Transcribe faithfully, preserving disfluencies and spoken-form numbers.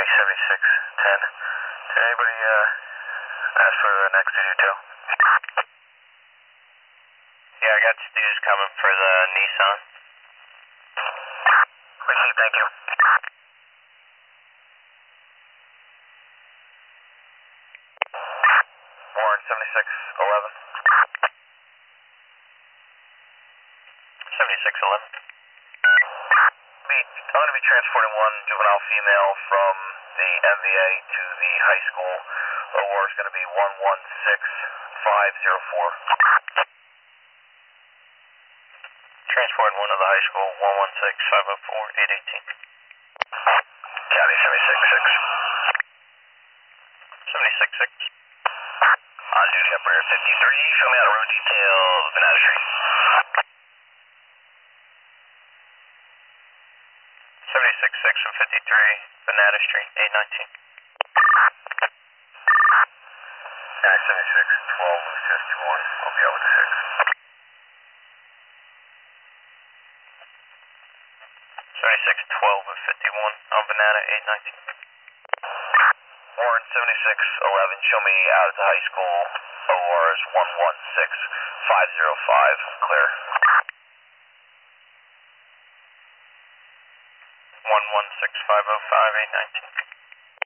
County seventy-six ten. Did anybody uh, ask for the next detail? Yeah, I got dudes coming for the Nissan. Received, thank you. Warren seventy-six eleven. seventy-six eleven. I'm going to be transporting one juvenile female from the M V A to the high school. O R is going to be one one six five zero four. Transporting one to the high school, one one six five zero four eight one eight. County seventy-six six. seventy-six six. On duty operator fifty-three, show me out of road details, Banana Street. seventy-six six from fifty-three, Banana Street, eight nineteen. County seventy-six twelve, just two one, I'll be out with the six. seventy-six twelve and fifty-one on Banana, eight nineteen. Warren seventy-six eleven, show me out at the high school. O R is one one six five zero five, clear. one one six five zero five eight nineteen.